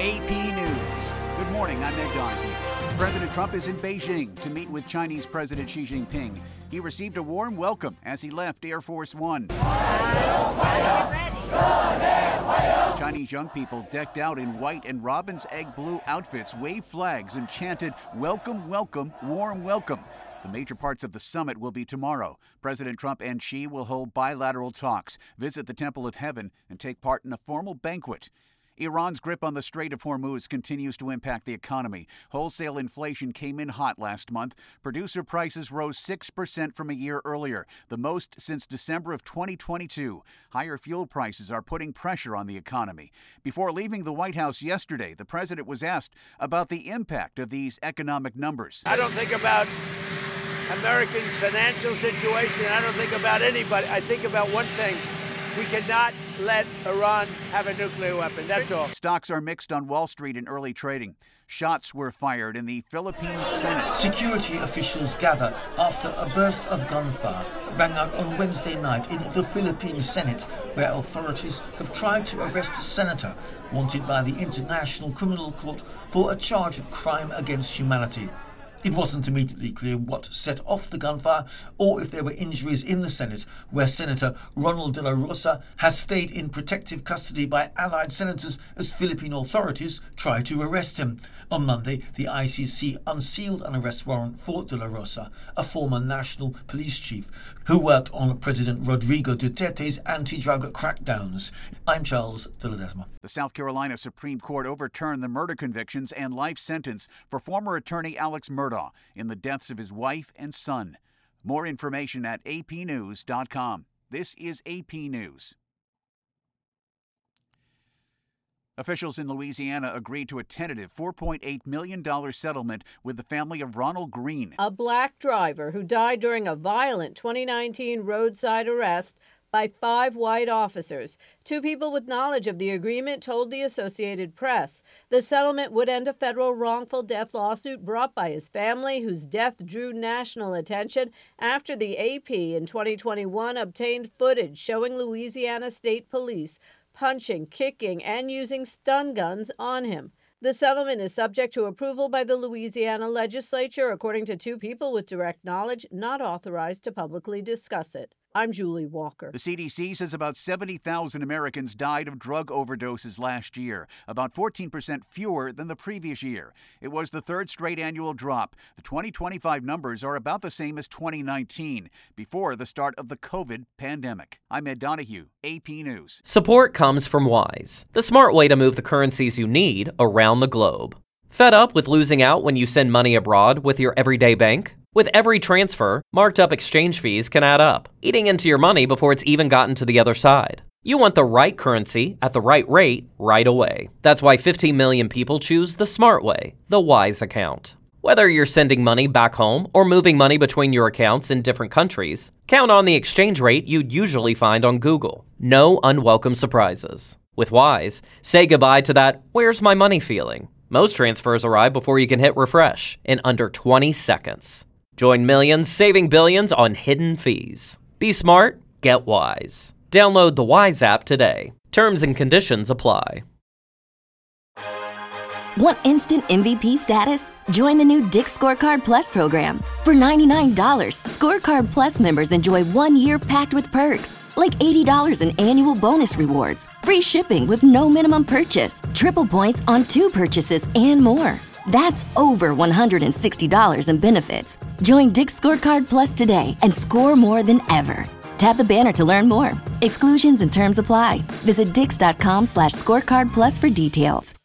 AP News. Good morning, I'm Ed Donahue. President Trump is in Beijing to meet with Chinese President Xi Jinping. He received a warm welcome as he left Air Force One. Chinese young people decked out in white and robin's egg blue outfits waved flags and chanted, "Welcome, welcome, warm welcome." The major parts of the summit will be tomorrow. President Trump and Xi will hold bilateral talks, visit the Temple of Heaven, and take part in a formal banquet. Iran's grip on the Strait of Hormuz continues to impact the economy. Wholesale inflation came in hot last month. Producer prices rose 6% from a year earlier, the most since December of 2022. Higher fuel prices are putting pressure on the economy. Before leaving the White House yesterday, the president was asked about the impact of these economic numbers. I don't think about Americans' financial situation. I don't think about anybody. I think about one thing. We cannot let Iran have a nuclear weapon. That's all. Stocks are mixed on Wall Street in early trading. Shots were fired in the Philippine Senate. Security officials gather after a burst of gunfire rang out on Wednesday night in the Philippine Senate, where authorities have tried to arrest a senator wanted by the International Criminal Court for a charge of crime against humanity. It wasn't immediately clear what set off the gunfire or if there were injuries in the Senate, where Senator Ronald De La Rosa has stayed in protective custody by allied senators as Philippine authorities try to arrest him. On Monday, the ICC unsealed an arrest warrant for De La Rosa, a former national police chief who worked on President Rodrigo Duterte's anti-drug crackdowns. I'm Charles De Ledesma. The South Carolina Supreme Court overturned the murder convictions and life sentence for former attorney Alex Murdaugh in the deaths of his wife and son. More information at apnews.com. This is AP News. Officials in Louisiana agreed to a tentative $4.8 million settlement with the family of Ronald Green, a black driver who died during a violent 2019 roadside arrest by 5 white officers. 2 people with knowledge of the agreement told the Associated Press. The settlement would end a federal wrongful death lawsuit brought by his family, whose death drew national attention after the AP in 2021 obtained footage showing Louisiana State Police punching, kicking, and using stun guns on him. The settlement is subject to approval by the Louisiana legislature, according to 2 people with direct knowledge, not authorized to publicly discuss it. I'm Julie Walker. The CDC says about 70,000 Americans died of drug overdoses last year, about 14% fewer than the previous year. It was the 3rd straight annual drop. The 2025 numbers are about the same as 2019, before the start of the COVID pandemic. I'm Ed Donahue, AP News. Support comes from Wise, the smart way to move the currencies you need around the globe. Fed up with losing out when you send money abroad with your everyday bank? With every transfer, marked up exchange fees can add up, eating into your money before it's even gotten to the other side. You want the right currency at the right rate right away. That's why 15 million people choose the smart way, the Wise account. Whether you're sending money back home or moving money between your accounts in different countries, count on the exchange rate you'd usually find on Google. No unwelcome surprises. With Wise, say goodbye to that "where's my money" feeling. Most transfers arrive before you can hit refresh in under 20 seconds. Join millions saving billions on hidden fees. Be smart, get Wise. Download the Wise app today. Terms and conditions apply. Want instant MVP status? Join the new Dick's Scorecard Plus program. For $99, Scorecard Plus members enjoy 1 year packed with perks, like $80 in annual bonus rewards, free shipping with no minimum purchase, triple points on 2 purchases, and more. That's over $160 in benefits. Join Dick's Scorecard Plus today and score more than ever. Tap the banner to learn more. Exclusions and terms apply. Visit dix.com/scorecardplus for details.